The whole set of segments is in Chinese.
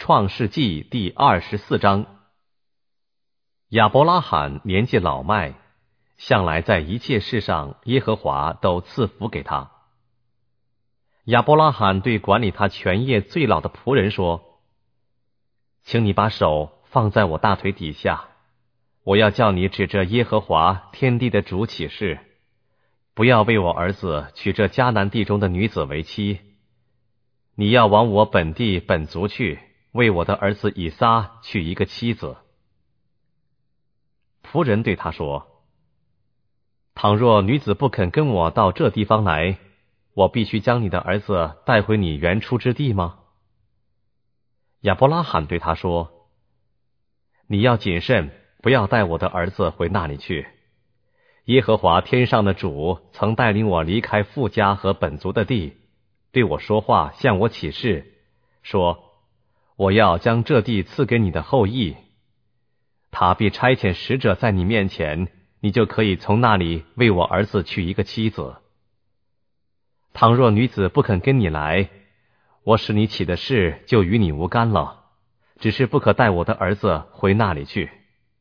创世纪第24章。亚伯拉罕年纪老迈，向来在一切事上耶和华都赐福给他。亚伯拉罕对管理他全业最老的仆人说：请你把手放在我大腿底下，我要叫你指着耶和华天地的主起誓，不要为我儿子娶这迦南地中的女子为妻，你要往我本地本族去，为我的儿子以撒娶一个妻子。仆人对他说：倘若女子不肯跟我到这地方来，我必须将你的儿子带回你原出之地吗？亚伯拉罕对他说：你要谨慎，不要带我的儿子回那里去。耶和华天上的主曾带领我离开父家和本族的地，对我说话，向我起誓，说我要将这地赐给你的后裔，他必差遣使者在你面前，你就可以从那里为我儿子娶一个妻子。倘若女子不肯跟你来，我使你起的事就与你无干了，只是不可带我的儿子回那里去。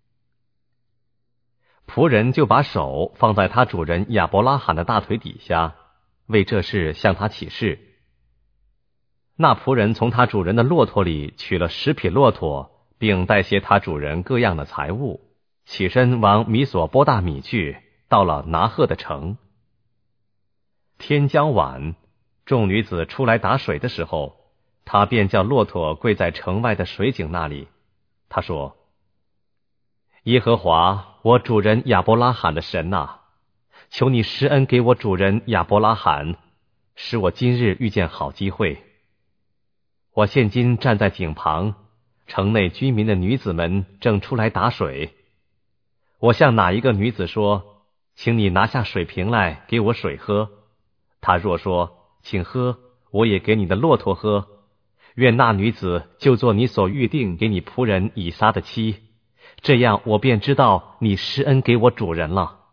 仆人就把手放在他主人亚伯拉罕的大腿底下，为这事向他起誓。那仆人从他主人的骆驼里取了10匹骆驼，并带些他主人各样的财物，起身往米索波大米去，到了拿鹤的城。天将晚，众女子出来打水的时候，他便叫骆驼跪在城外的水井那里。他说：耶和华我主人亚伯拉罕的神啊，求你施恩给我主人亚伯拉罕，使我今日遇见好机会。我现今站在井旁，城内居民的女子们正出来打水。我向哪一个女子说：请你拿下水瓶来给我水喝，她若说请喝，我也给你的骆驼喝，愿那女子就做你所预定给你仆人以撒的妻，这样我便知道你施恩给我主人了。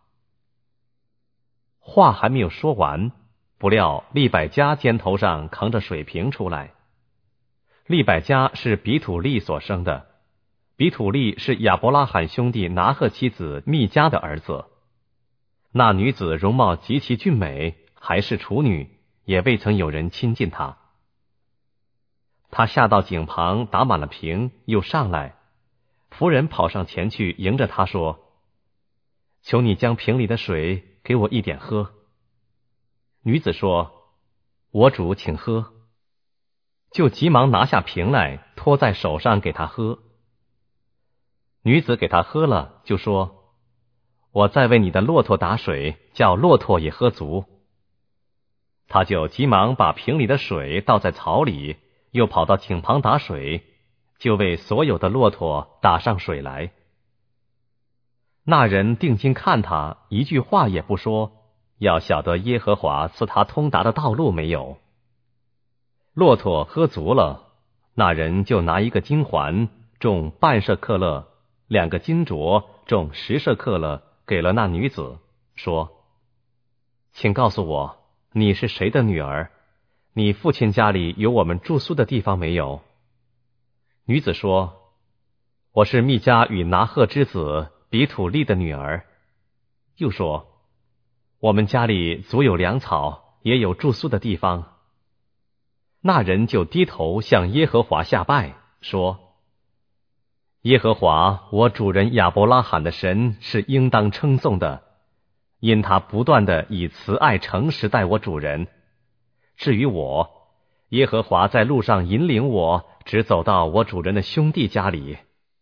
话还没有说完，不料利百加肩头上扛着水瓶出来。利百加是比土利所生的，比土利是亚伯拉罕兄弟拿鹤妻子密迦的儿子。那女子容貌极其俊美，还是处女，也未曾有人亲近她。她下到井旁打满了瓶，又上来，仆人跑上前去迎着她说：求你将瓶里的水给我一点喝。女子说：我主请喝。就急忙拿下瓶来，托在手上给他喝。女子给他喝了，就说：我再为你的骆驼打水，叫骆驼也喝足。他就急忙把瓶里的水倒在槽里，又跑到井旁打水，就为所有的骆驼打上水来。那人定睛看他，一句话也不说，要晓得耶和华赐他通达的道路没有。骆驼喝足了，那人就拿一个金环重半舍克勒，2个金镯重10舍克勒给了那女子，说：请告诉我，你是谁的女儿？你父亲家里有我们住宿的地方没有？女子说：我是密迦与拿鹤之子比土利的女儿。又说：我们家里足有粮草，也有住宿的地方。那人就低头向耶和华下拜，说：耶和华我主人亚伯拉罕的神是应当称颂的，因他不断的以慈爱诚实待我主人。至于我，耶和华在路上引领我，直走到我主人的兄弟家里。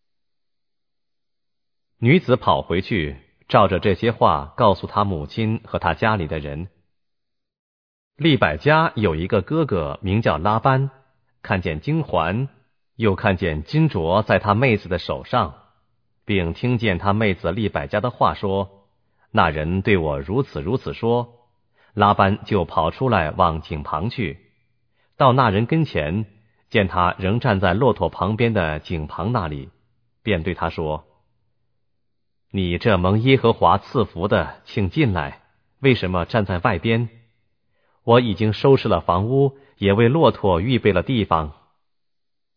女子跑回去，照着这些话告诉他母亲和他家里的人。利百加有一个哥哥名叫拉班，看见金环，又看见金镯在他妹子的手上，并听见他妹子利百加的话说：那人对我如此如此说。拉班就跑出来往井旁去，到那人跟前，见他仍站在骆驼旁边的井旁那里，便对他说：你这蒙耶和华赐福的，请进来，为什么站在外边？我已经收拾了房屋，也为骆驼预备了地方。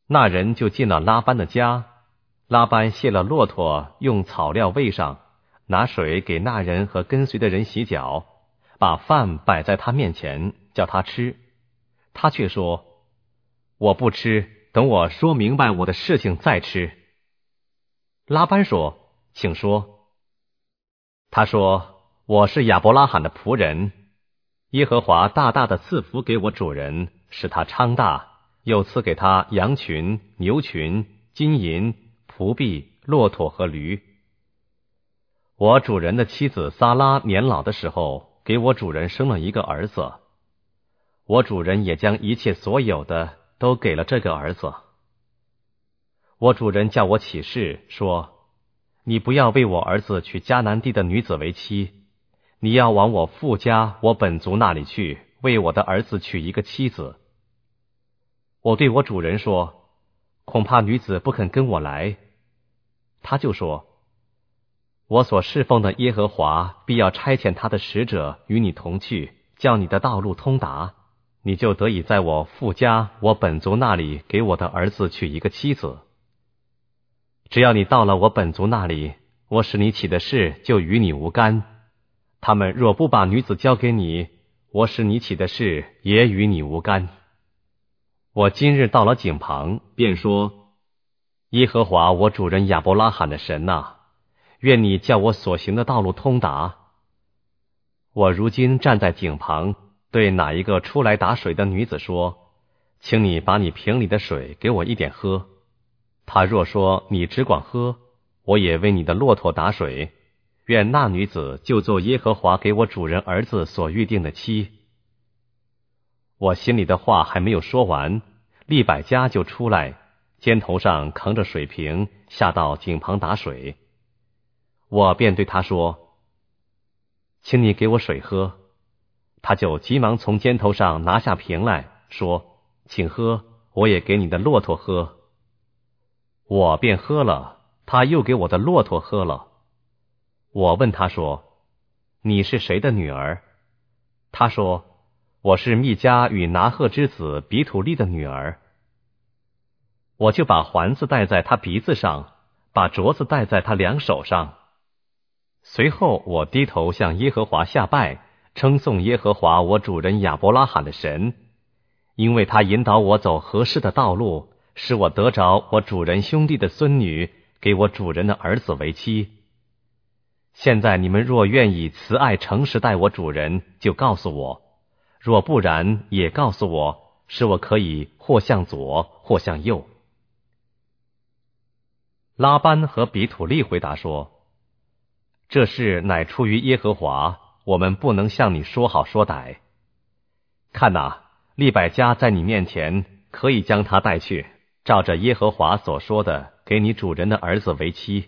那人就进了拉班的家，拉班卸了骆驼，用草料喂上，拿水给那人和跟随的人洗脚，把饭摆在他面前，叫他吃。他却说：我不吃，等我说明白我的事情再吃。拉班说：请说。他说：我是亚伯拉罕的仆人，耶和华大大的赐福给我主人，使他昌大，又赐给他羊群、牛群、金银、仆婢、骆驼和驴。我主人的妻子撒拉年老的时候，给我主人生了一个儿子，我主人也将一切所有的都给了这个儿子。我主人叫我起誓说：你不要为我儿子娶迦南地的女子为妻，你要往我父家我本族那里去，为我的儿子娶一个妻子。我对我主人说：恐怕女子不肯跟我来。他就说：我所侍奉的耶和华必要差遣他的使者与你同去，叫你的道路通达，你就得以在我父家我本族那里给我的儿子娶一个妻子。只要你到了我本族那里，我使你起的事就与你无干。他们若不把女子交给你，我使你起的事也与你无干。我今日到了井旁，便说：耶和华我主人亚伯拉罕的神啊，愿你叫我所行的道路通达。我如今站在井旁，对哪一个出来打水的女子说：请你把你瓶里的水给我一点喝。他若说你只管喝，我也为你的骆驼打水，愿那女子就做耶和华给我主人儿子所预定的妻。我心里的话还没有说完，利百加就出来，肩头上扛着水瓶，下到井旁打水。我便对他说：请你给我水喝。他就急忙从肩头上拿下瓶来，说：请喝，我也给你的骆驼喝。我便喝了，他又给我的骆驼喝了。我问他说：你是谁的女儿？他说：我是密迦与拿鹤之子比土利的女儿。我就把环子戴在他鼻子上，把镯子戴在他两手上。随后我低头向耶和华下拜，称颂耶和华我主人亚伯拉罕的神，因为他引导我走合适的道路，使我得着我主人兄弟的孙女，给我主人的儿子为妻。现在你们若愿以慈爱诚实待我主人，就告诉我；若不然，也告诉我，使我可以或向左，或向右。拉班和比土利回答说：这事乃出于耶和华，我们不能向你说好说歹。看哪，利百加在你面前，可以将他带去，照着耶和华所说的，给你主人的儿子为妻。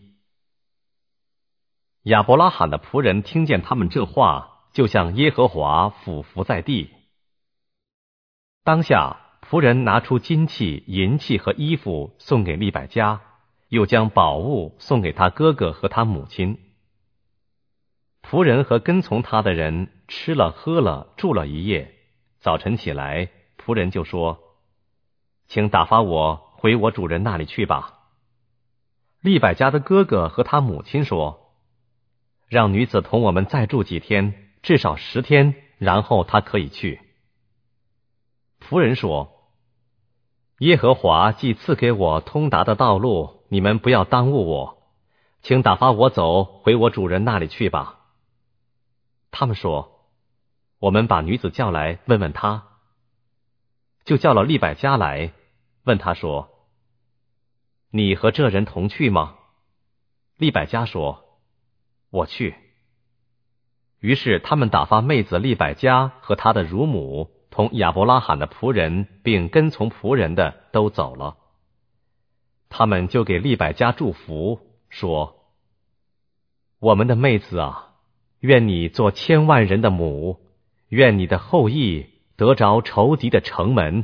亚伯拉罕的仆人听见他们这话，就向耶和华俯伏在地。当下仆人拿出金器、银器和衣服送给利百加，又将宝物送给他哥哥和他母亲。仆人和跟从他的人吃了喝了，住了一夜。早晨起来，仆人就说：请打发我回我主人那里去吧。利百加的哥哥和他母亲说：让女子同我们再住几天，至少10天，然后她可以去。仆人说：耶和华既赐给我通达的道路，你们不要耽误我，请打发我走回我主人那里去吧。他们说：我们把女子叫来问问她。就叫了利百加来，问他说：你和这人同去吗？利百加说：我去。于是他们打发妹子利百加和他的乳母同亚伯拉罕的仆人并跟从仆人的都走了。他们就给利百加祝福，说：我们的妹子啊，愿你做千万人的母，愿你的后裔得着仇敌的城门。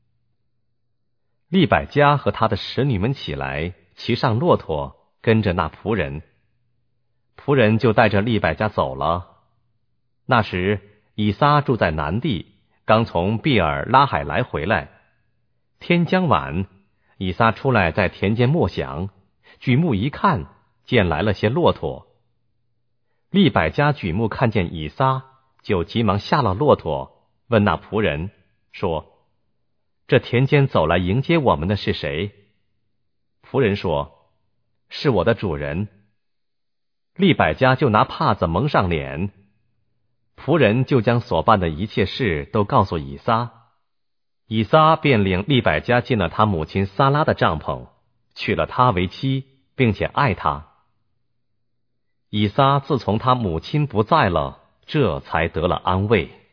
利百加和他的使女们起来，骑上骆驼，跟着那仆人。仆人就带着利百加走了。那时以撒住在南地，刚从毕尔拉海来回来。天将晚， 以撒出来在田间默想，举目一看，见来了些骆驼。利百加举目看见以撒，就急忙下了骆驼，问那仆人说：这田间走来迎接我们的是谁？仆人说：是我的主人。利百加就拿帕子蒙上脸。仆人就将所办的一切事都告诉以撒，以撒便领利百加进了他母亲撒拉的帐篷，娶了她为妻，并且爱她。以撒自从他母亲不在了，这才得了安慰。